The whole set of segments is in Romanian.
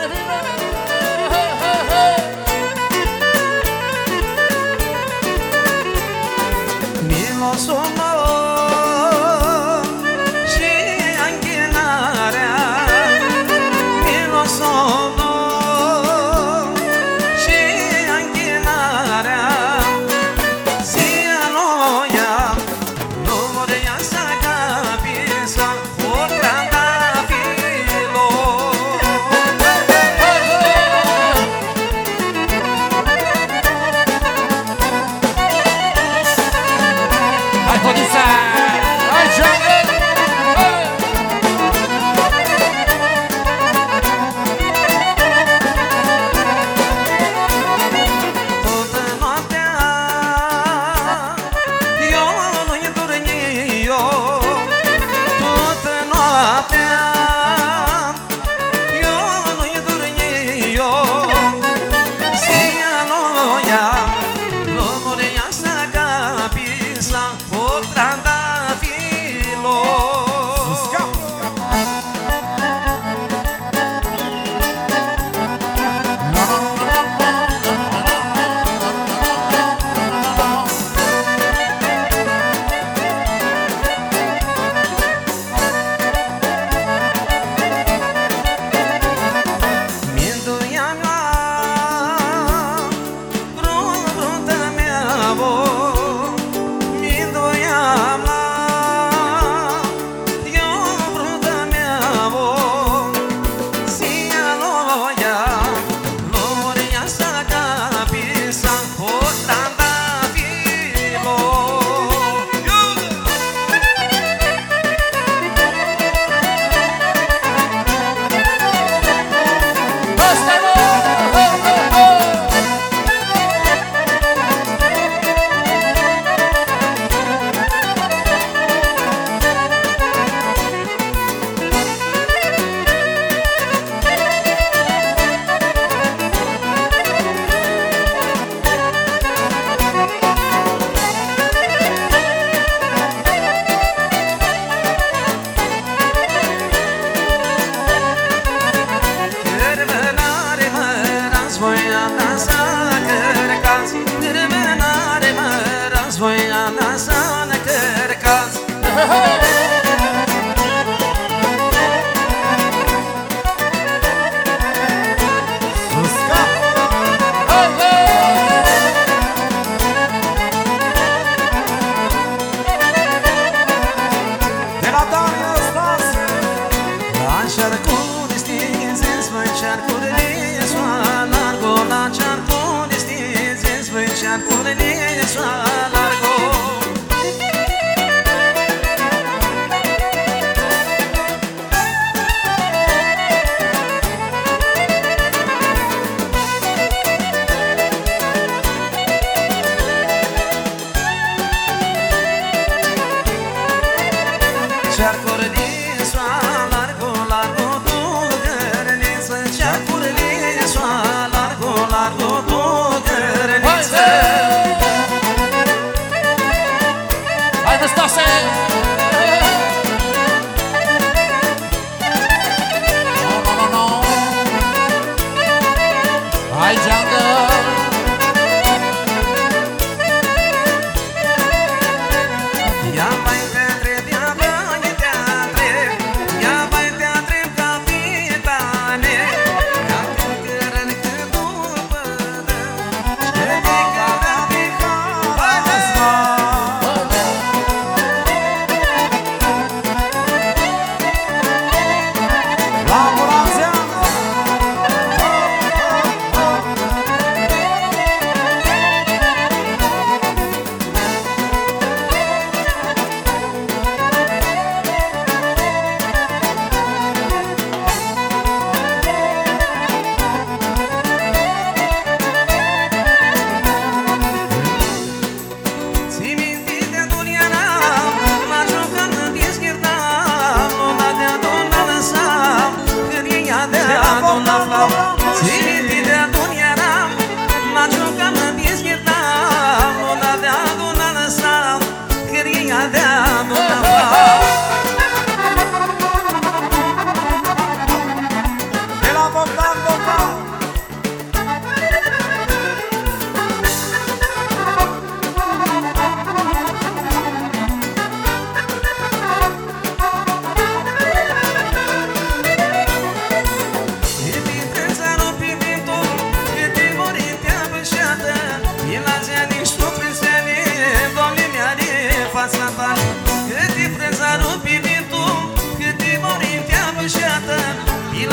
Ia mai între de-a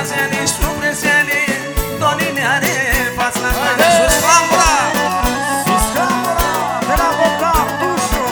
bazene și sufletele, Donine are față la mână. Sus Camura! Sus Camura de la Boca Tușu.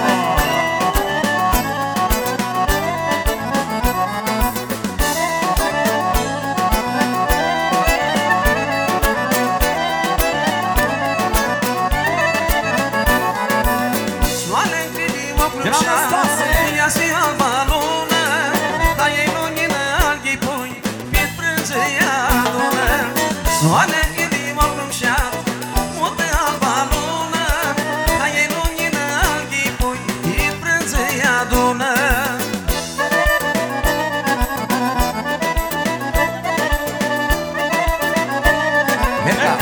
Soare crede-mă plușea, ia se alba lună, dar ei lumină alghii pui, pe frânză ea adună. Soare crede-mă plușea, mută alba lună, dar ei lumină alghii pui, pe frânză ea adună. Merga.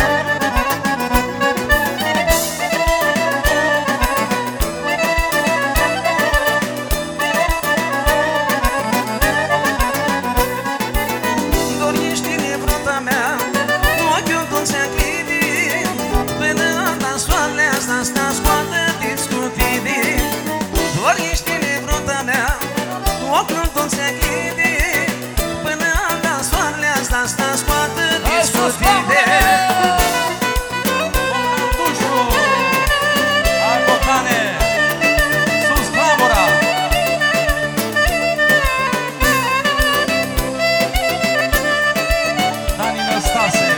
Dorește nevruta mea, ochiul cum se închide, până alta soarele asta sta scoată-te scutide. Dorește nevruta mea, ochiul cum se închide, până alta soarele asta sta scoată-te scutide. Tușu. Hai, Bocane. Sus Camura. Dani Năstase.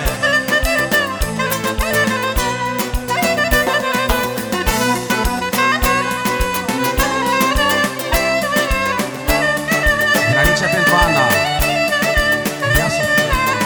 Granița pentru Ana. Ia să fie.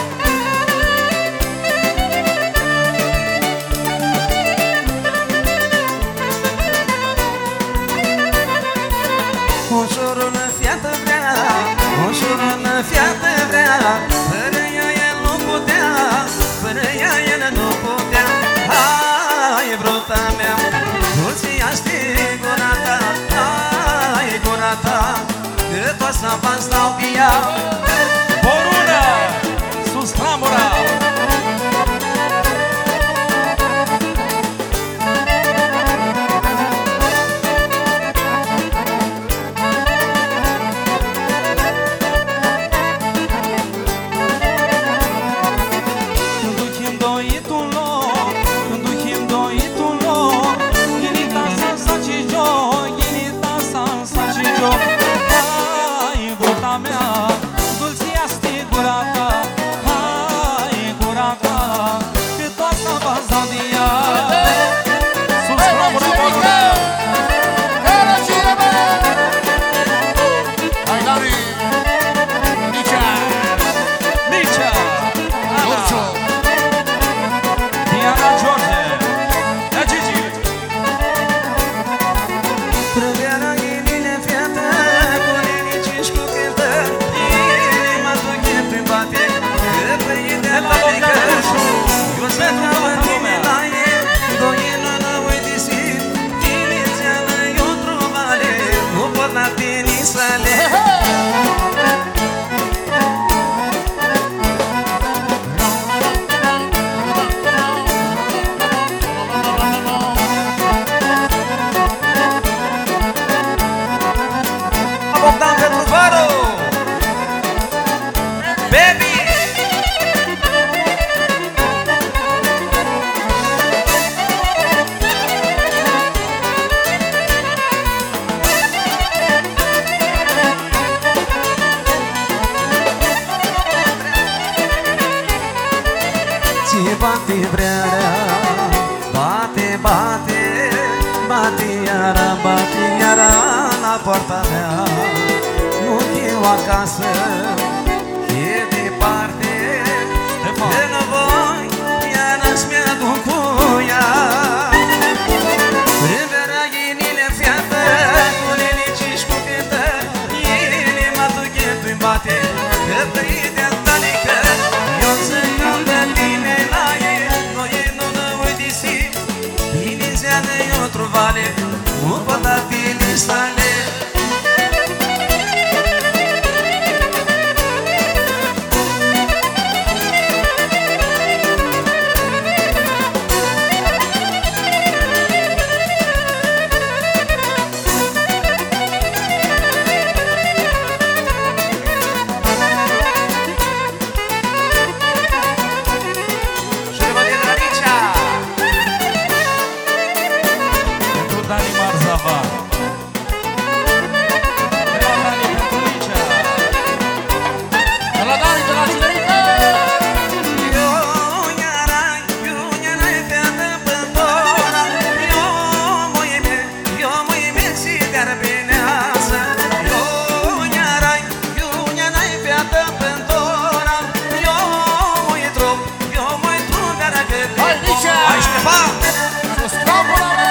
Ușurul fiată vrea, ușurul fiată vrea, fără ea el nu putea, fără ea el nu putea. Hai, vruta mea, dulce-iaște gura ta, hai, gura ta, că toți la bani stau pe ea. Borună. Sus Camura. Când ducem doitul lor, când ducem doitul lor, ghinita sa și joc, ghinita sa și joc. Hai, vruta mea, dulce-iaște gura ta, hai, gura ta, că toți la bani stau pe ea. Sus Camura, Borună. Hai, Dani! Nicea! Nicea. Urciu! Diana George. Ia Gigi. Prăveara inile fiată, cu linici și cu cântă, inima tu chepri bate, că păi de la mică. Eu să treabă tine la el, doinul nu uite si, inițială eu truvale, nu pot la tine sale. Bogdan pentru Varu! Baby! Ce bate vrearea, bate, bate, bate iara la poarta mea. Nu fiu acasă, e departe, de la voi, iarăși mi-aduc cu ea. Prânverea inile fiată, cu linici și cu cântă, inima tu cheptui bate, că tăi de-a talică. Eu să-i de tine la ei, noi nu ne uite si, inițială eu truvale, nu pot da tine sale. iată pântora. Eu mă-i trup, vergădii. Hai, Licea! Hai, Ștefan! Sus scapula, mă!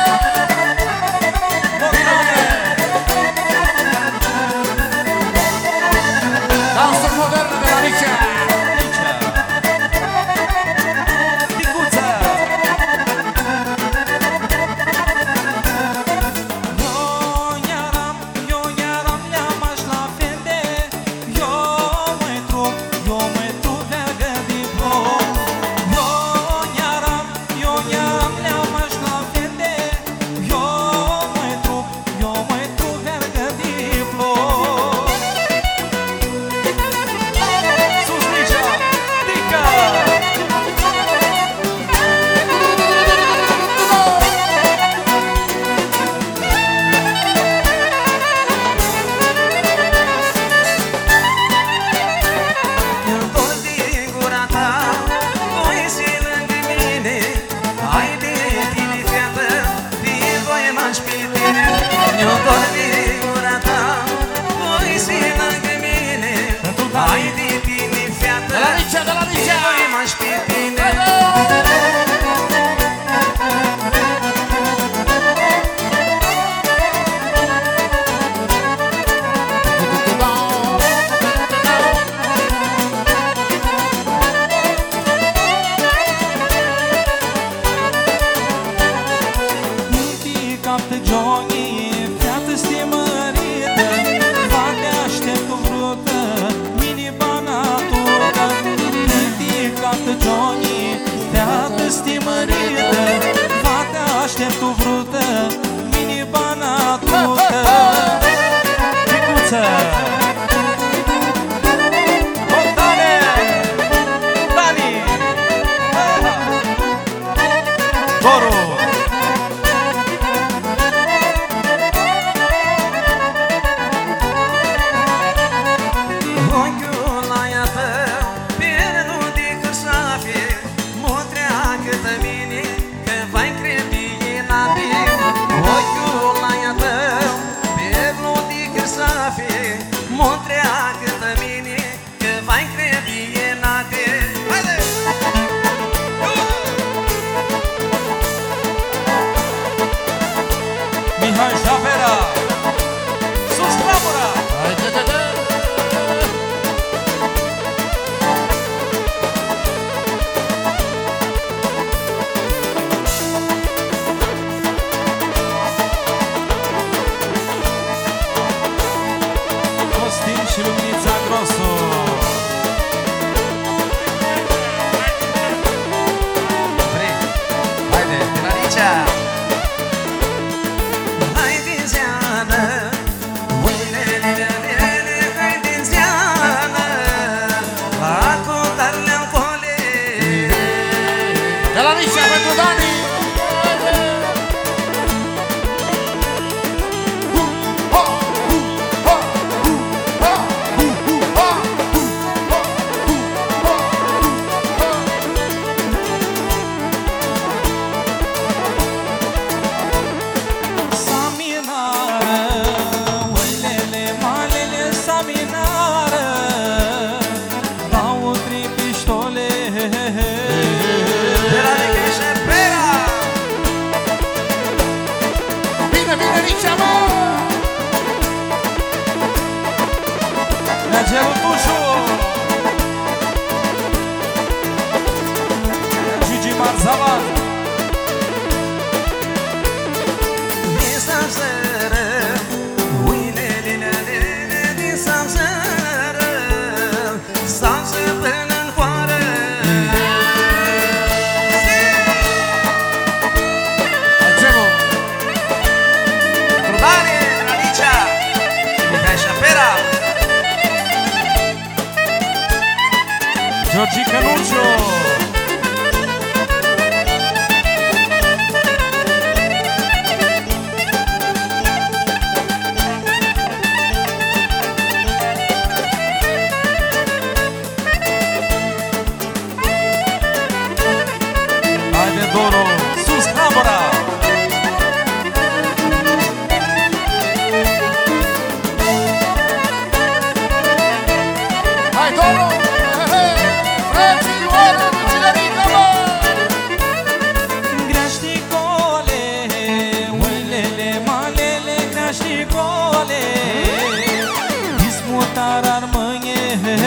Dansul modern de la Licea! Ticuță! Eu iaram leamaș la fete. Eu mă-i trup, vergădii plop. Eu iaram leamaș la fete. Eu mă-i trup, vergădii plop. Sus Licea! Tică! Eu dor din gura ta, voi si lângă mine. Hai de tine, fată, din voi m-aș pe tine. Eu dor din gura ta, voi si lângă mine. Hai de tine, fată, De la Licea, de la din Licea! voi m-aș pe tine. Muntii captă Johnny, fiată stimărită. Va te aștept o vrută, minibana turcă. Muntii captă Johnny, fiată stimărită. Va te aștept o vrută, minibana turcă. Ticuță! Bogdane! Dani! Doru! Ochiul la ea tău, pierdut de cârsafe, mutrea câtă mine, că vai crebi în ape. Ochiul la ea tău, pierdut de cârsafe, mutrea câtă mine, că vai crebi în ape. Haide! Mihai Șapera! Sus Clamura! Hai, de, de, de! Costin și Luminița Grosu. Haide, de la Licea! Hai din seană, hai din seană, la contarle în cole. De la Licea pentru Dani! Saminară, oilele, malele, saminară, dau trei piștole. De la Licea Șepera! Bine, bine, Licea, mă! Merge Lutușu! Gigi Marzavan! Din Samsără, uilele, din Samsără, Samsă până-n coară. Mergem! Trudane, de la Licea și Mihai Șapera. Georgica Nuciu. Haide, Doru, sus Clamura. Hai, Toro, fraților, Cinerica, mă! Grașticole, oilele, malele, grașticole, dismutar armânie.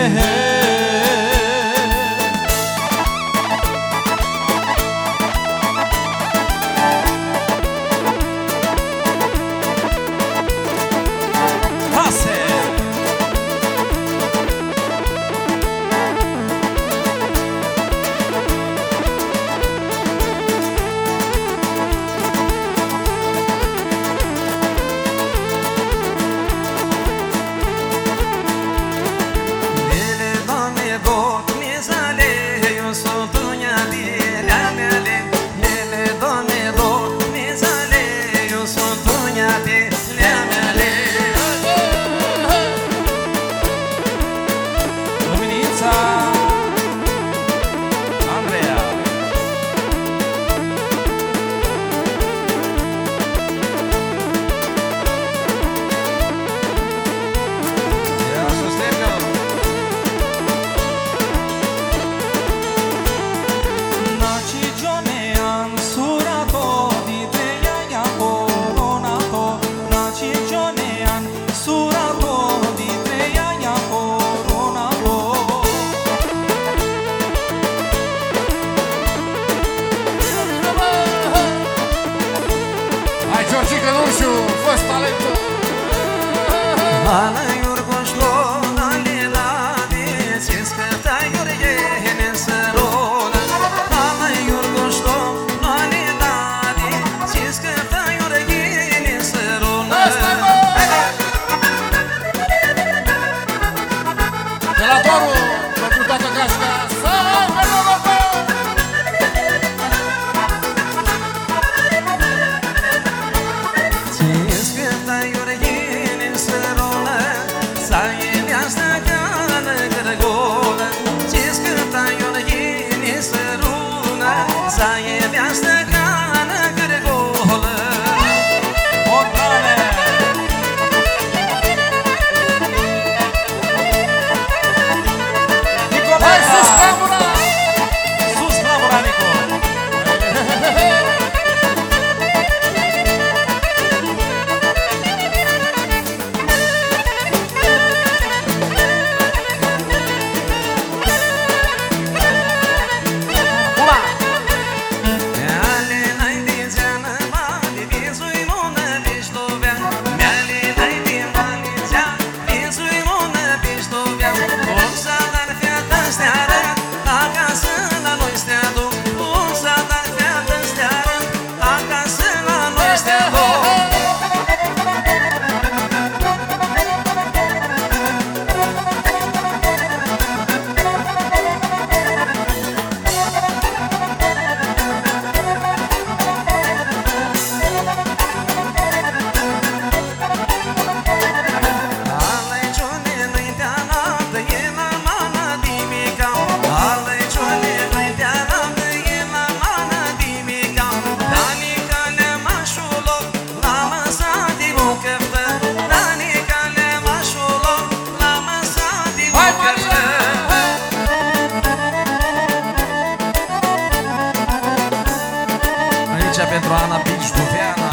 Pentru Ana Bici-Duveana.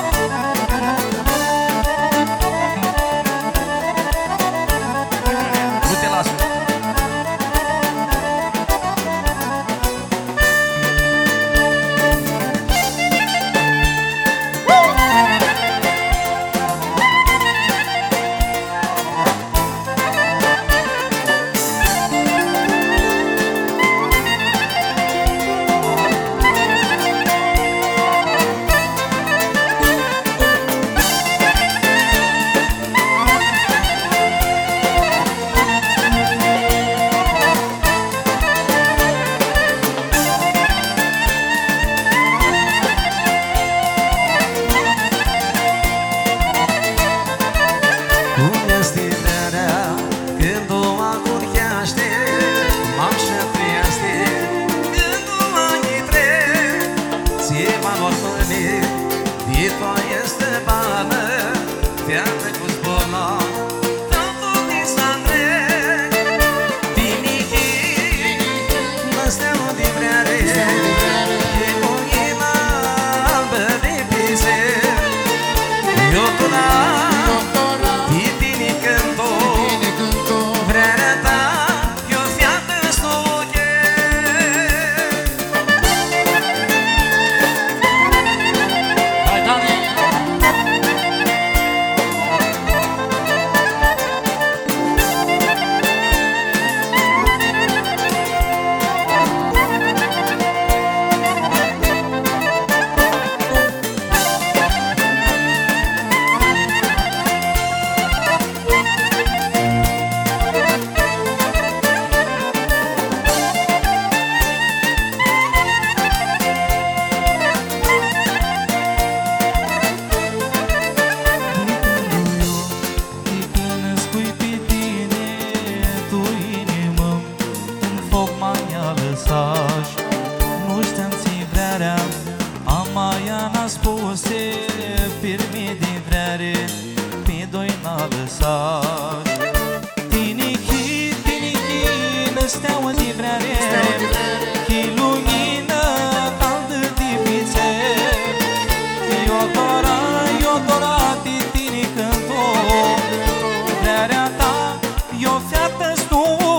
Nu te las. steaua de vreme Chi lumină caldă de vițe Eu dora de tine cânto Vrearea ta, eu fiată-s tu